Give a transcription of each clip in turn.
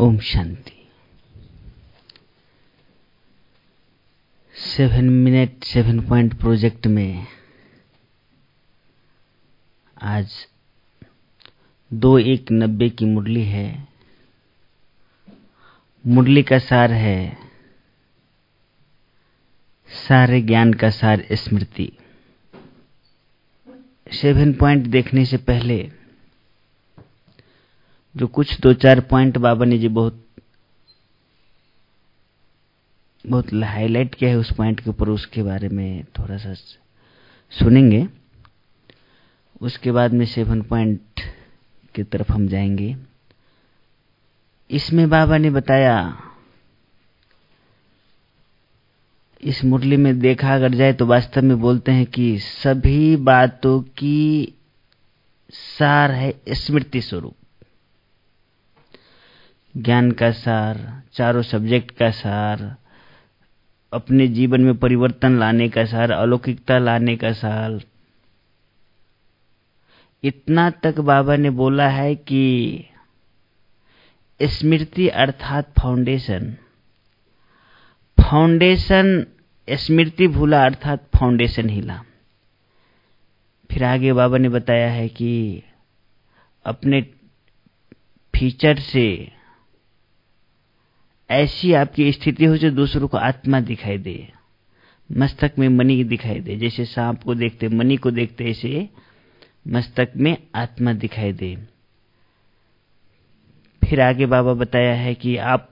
ओम शांति। 7 minute 7 point project में आज 2:1:90 की मुरली है। मुरली का सार है सारे ज्ञान का सार स्मृति। 7 पॉइंट देखने से पहले जो कुछ 2-4 पॉइंट बाबा ने जी बहुत हाईलाइट किया है उस पॉइंट के ऊपर, उसके बारे में थोड़ा सा सुनेंगे। उसके बाद में 7 पॉइंट की तरफ हम जाएंगे। इसमें बाबा ने बताया, इस मुरली में देखा अगर जाए तो वास्तव में बोलते हैं कि सभी बातों की सार है स्मृति स्वरूप। ज्ञान का सार, चारों सब्जेक्ट का सार, अपने जीवन में परिवर्तन लाने का सार, अलौकिकता लाने का सार, इतना तक बाबा ने बोला है कि स्मृति अर्थात फाउंडेशन स्मृति भूला अर्थात फाउंडेशन हिला। फिर आगे बाबा ने बताया है कि अपने फीचर से ऐसी आपकी स्थिति हो जो दूसरों को आत्मा दिखाई दे, मस्तक में मणि दिखाई दे। जैसे सांप को देखते मणि को देखते, ऐसे मस्तक में आत्मा दिखाई दे। फिर आगे बाबा बताया है कि आप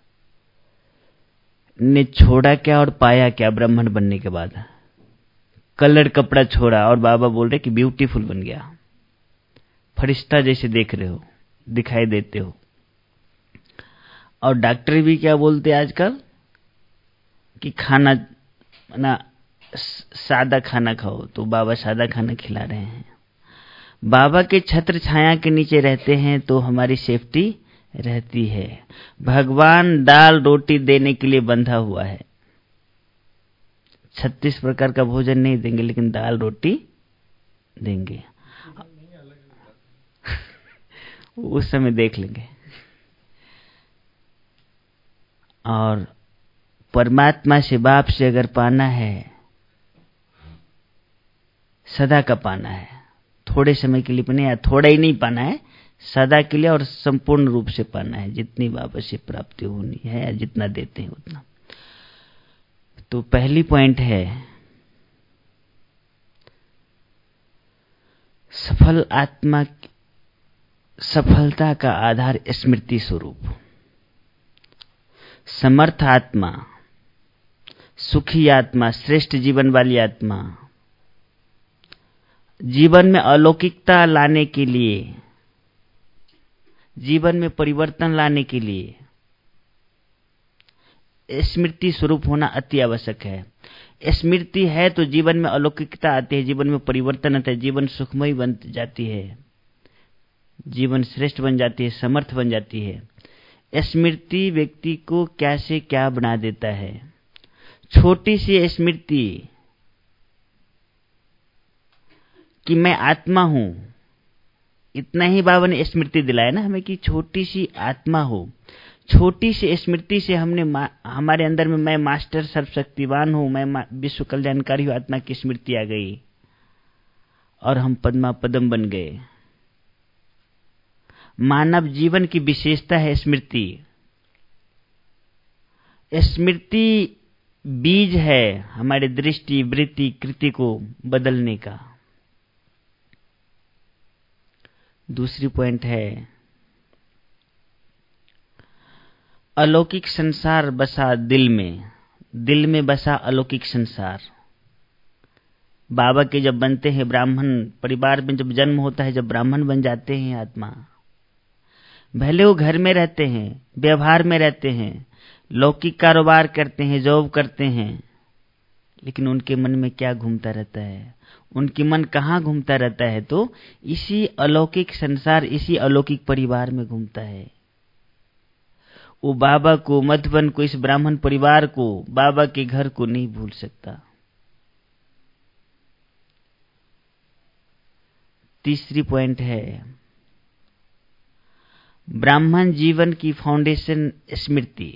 ने छोड़ा क्या और पाया क्या ब्राह्मण बनने के बाद। कलर कपड़ा छोड़ा और बाबा बोल रहे कि ब्यूटीफुल बन गया, फरिश्ता जैसे देख रहे हो, दिखाई देते हो। और डॉक्टर भी क्या बोलते हैं आजकल कि खाना ना सादा खाना खाओ, तो बाबा सादा खाना खिला रहे हैं। बाबा के छत्र छाया के नीचे रहते हैं तो हमारी सेफ्टी रहती है। भगवान दाल रोटी देने के लिए बंधा हुआ है। 36 प्रकार का भोजन नहीं देंगे, लेकिन दाल रोटी देंगे। उस समय देख लेंगे। और परमात्मा से, बाप से अगर पाना है, सदा का पाना है, थोड़े समय के लिए भी नहीं, थोड़ा ही नहीं पाना है, सदा के लिए और संपूर्ण रूप से पाना है। जितनी बाबा से प्राप्ति होनी है या जितना देते हैं उतना। तो पहली पॉइंट है सफल आत्मा, सफलता का आधार स्मृति स्वरूप। समर्थ आत्मा, सुखी आत्मा, श्रेष्ठ जीवन वाली आत्मा, जीवन में अलौकिकता लाने के लिए, जीवन में परिवर्तन लाने के लिए स्मृति स्वरूप होना अति आवश्यक है। स्मृति है तो जीवन में अलौकिकता आती है, जीवन में परिवर्तन आता है, जीवन सुखमय बन जाती है, जीवन श्रेष्ठ बन जाती है, समर्थ बन जाती है। स्मृति व्यक्ति को क्या से क्या बना देता है। छोटी सी स्मृति कि मैं आत्मा हूं, इतना ही बाबा ने स्मृति दिलाया ना हमें कि छोटी सी आत्मा हो। छोटी सी स्मृति से हमने हमारे अंदर में मैं मास्टर सर्वशक्तिवान हूं, मैं विश्व कल्याणकारी हूं, आत्मा की स्मृति आ गई और हम पद्मा पदम बन गए। मानव जीवन की विशेषता है स्मृति। स्मृति बीज है हमारे दृष्टि, वृत्ति, कृति को बदलने का। दूसरी पॉइंट है अलौकिक संसार बसा दिल में, दिल में बसा अलौकिक संसार। बाबा के जब बनते हैं, ब्राह्मण परिवार में जब जन्म होता है, जब ब्राह्मण बन जाते हैं आत्मा, भले वो घर में रहते हैं, व्यवहार में रहते हैं, लौकिक कारोबार करते हैं, जॉब करते हैं, लेकिन उनके मन में क्या घूमता रहता है, उनकी मन कहाँ घूमता रहता है, तो इसी अलौकिक संसार, इसी अलौकिक परिवार में घूमता है। वो बाबा को, मधुबन को, इस ब्राह्मण परिवार को, बाबा के घर को नहीं भूल सकता। तीसरी पॉइंट है ब्राह्मण जीवन की फाउंडेशन स्मृति।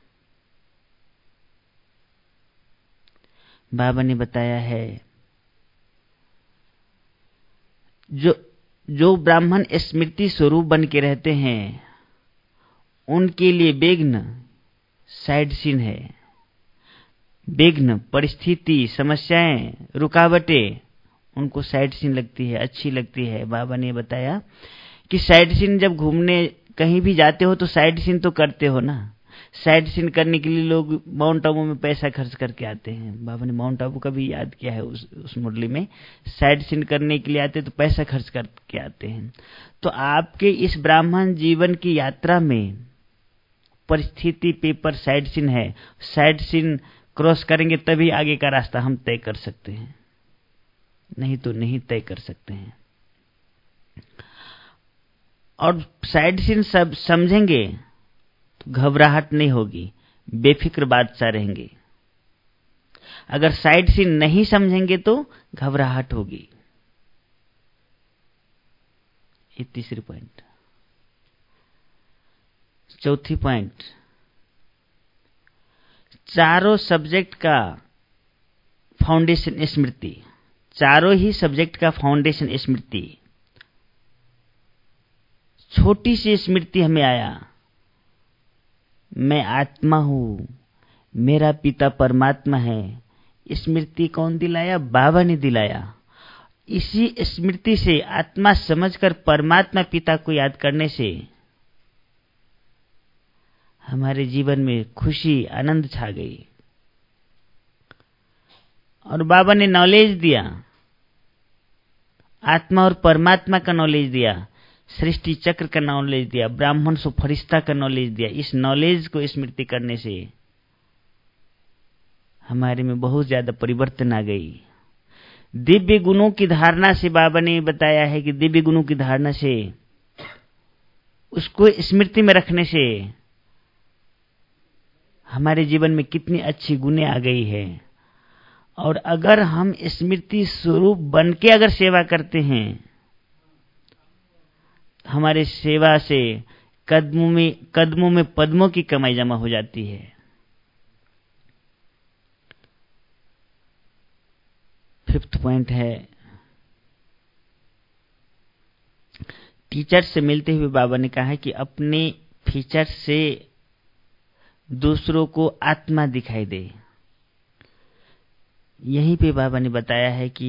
बाबा ने बताया है जो ब्राह्मण स्मृति स्वरूप बन के रहते हैं उनके लिए विघ्न साइड सीन है। विघ्न, परिस्थिति, समस्याएं, रुकावटें उनको साइड सीन लगती है, अच्छी लगती है। बाबा ने बताया कि साइड सीन जब घूमने कहीं भी जाते हो तो साइड सीन तो करते हो ना। साइड सीन करने के लिए लोग माउंट आबू में पैसा खर्च करके आते हैं। बाबा ने माउंट आबू का भी याद किया है उस मुरली में। साइड सीन करने के लिए आते तो पैसा खर्च करके आते हैं। तो आपके इस ब्राह्मण जीवन की यात्रा में परिस्थिति पेपर साइड सीन है। साइड सीन क्रॉस करेंगे तभी आगे का रास्ता हम तय कर सकते हैं, नहीं तो नहीं तय कर सकते हैं। और साइड सीन सब समझेंगे तो घबराहट नहीं होगी, बेफिक्र बादशाह रहेंगे। अगर साइड सीन नहीं समझेंगे तो घबराहट होगी। ये तीसरी पॉइंट। चौथी पॉइंट, चारों सब्जेक्ट का फाउंडेशन स्मृति। चारों ही सब्जेक्ट का फाउंडेशन स्मृति। छोटी सी स्मृति हमें आया, मैं आत्मा हूं, मेरा पिता परमात्मा है। स्मृति कौन दिलाया? बाबा ने दिलाया। इसी स्मृति से आत्मा समझकर परमात्मा पिता को याद करने से हमारे जीवन में खुशी, आनंद छा गई। और बाबा ने नॉलेज दिया, आत्मा और परमात्मा का नॉलेज दिया, सृष्टि चक्र का नॉलेज दिया, ब्राह्मण सो फरिश्ता का नॉलेज दिया। इस नॉलेज को स्मृति करने से हमारे में बहुत ज्यादा परिवर्तन आ गई। दिव्य गुणों की धारणा से बाबा ने बताया है कि दिव्य गुणों की धारणा से, उसको स्मृति में रखने से हमारे जीवन में कितनी अच्छी गुणें आ गई है। और अगर हम स्मृति स्वरूप बन के अगर सेवा करते हैं, हमारे सेवा से कदमों में पद्मों की कमाई जमा हो जाती है। फिफ्थ पॉइंट है, टीचर से मिलते हुए बाबा ने कहा है कि अपने फीचर से दूसरों को आत्मा दिखाई दे। यहीं पे बाबा ने बताया है कि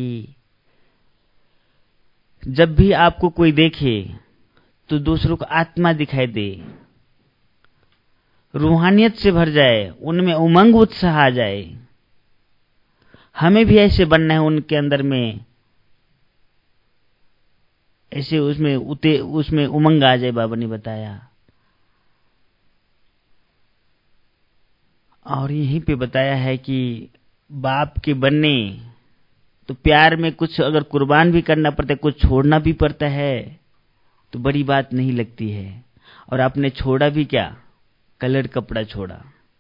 जब भी आपको कोई देखे तो दूसरों को आत्मा दिखाई दे, रूहानियत से भर जाए, उनमें उमंग उत्साह आ जाए। हमें भी ऐसे बनना है, उनके अंदर में ऐसे उसमें उमंग आ जाए, बाबा ने बताया। और यहीं पे बताया है कि बाप के बनने तो प्यार में कुछ अगर कुर्बान भी करना पड़ता है, कुछ छोड़ना भी पड़ता है, तो बड़ी बात नहीं लगती है। और आपने छोड़ा भी क्या? कलर कपड़ा छोड़ा,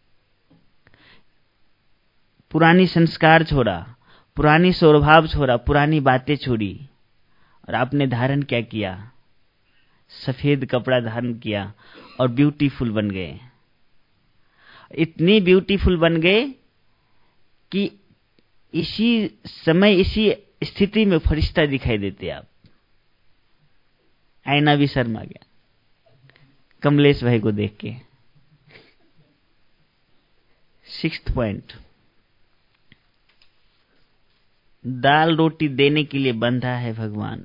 पुरानी संस्कार छोड़ा, पुरानी स्वभाव छोड़ा, पुरानी बातें छोड़ी। और आपने धारण क्या किया? सफेद कपड़ा धारण किया और ब्यूटीफुल बन गए। इतनी ब्यूटीफुल बन गए कि इसी समय, इसी स्थिति में फरिश्ता दिखाई देते आप। आईना भी शर्मा गया कमलेश भाई को देख के। सिक्स्थ पॉइंट, दाल रोटी देने के लिए बंधा है भगवान।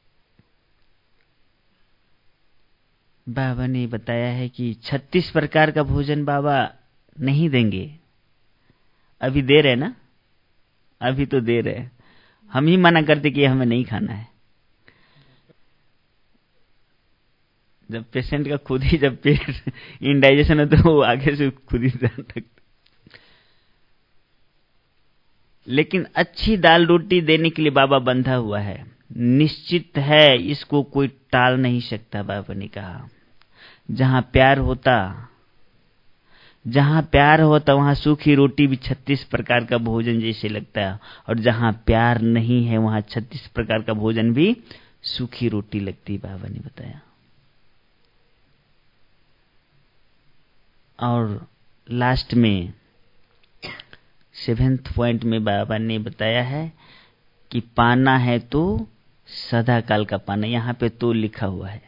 बाबा ने बताया है कि 36 प्रकार का भोजन बाबा नहीं देंगे। अभी दे रहे ना, अभी तो दे रहे, हम ही मना करते कि हमें नहीं खाना है। जब पेशेंट का खुद ही जब पेट इंडाइजेशन है तो वो आगे से खुद ही ध्यान रखते। लेकिन अच्छी दाल रोटी देने के लिए बाबा बंधा हुआ है, निश्चित है, इसको कोई टाल नहीं सकता। बाबा ने कहा जहां प्यार होता वहां सूखी रोटी भी 36 प्रकार का भोजन जैसे लगता है, और जहां प्यार नहीं है वहां 36 प्रकार का भोजन भी सूखी रोटी लगती, बाबा ने बताया। और लास्ट में 7th पॉइंट में बाबा ने बताया है कि पाना है तो सदा काल का पाना। यहां पे तो लिखा हुआ है,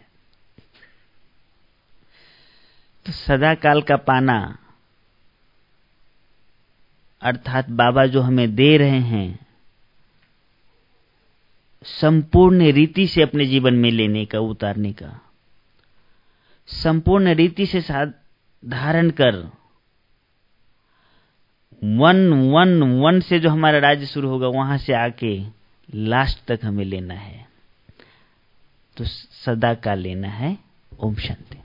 तो सदा काल का पाना अर्थात बाबा जो हमें दे रहे हैं संपूर्ण रीति से अपने जीवन में लेने का, उतारने का, संपूर्ण रीति से साथ धारण कर 1-1-1 से जो हमारा राज्य शुरू होगा वहां से आके लास्ट तक हमें लेना है, तो सदा का लेना है। ओम शांति।